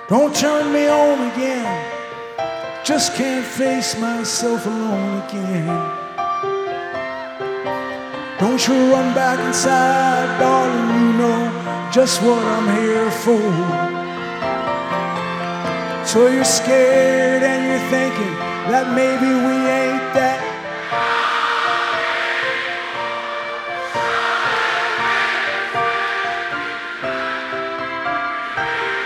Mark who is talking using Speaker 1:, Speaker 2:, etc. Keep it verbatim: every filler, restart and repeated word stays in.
Speaker 1: Don't turn me on again. Just can't face myself alone again. Don't you run back inside, darling, you know just what I'm here for. So you're scared and you're thinking that maybe we ain't that